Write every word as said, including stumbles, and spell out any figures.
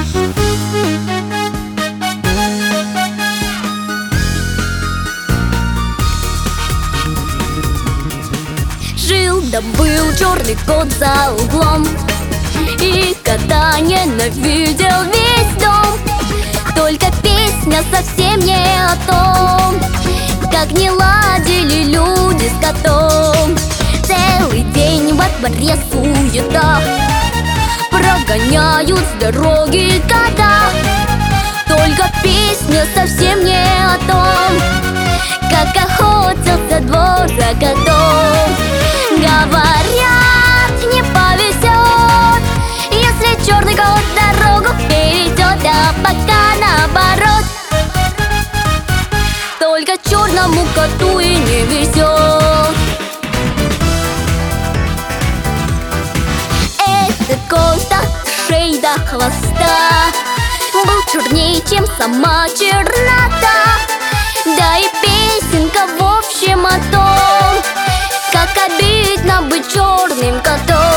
Жил да был черный кот за углом, и кота ненавидел весь дом. Только песня совсем не о том, как не ладили люди с котом. Целый день во дворе суета, прогоняют с дороги кота. Только песня совсем не о том, как охотился двор за котом. Говорят, не повезет, если черный кот дорогу перейдет, а пока наоборот. Только черному коту и не везет. Этот кот от шеи до хвоста был чернее, чем сама чернота. Да и песенка в общем о том, как обидно быть черным котом.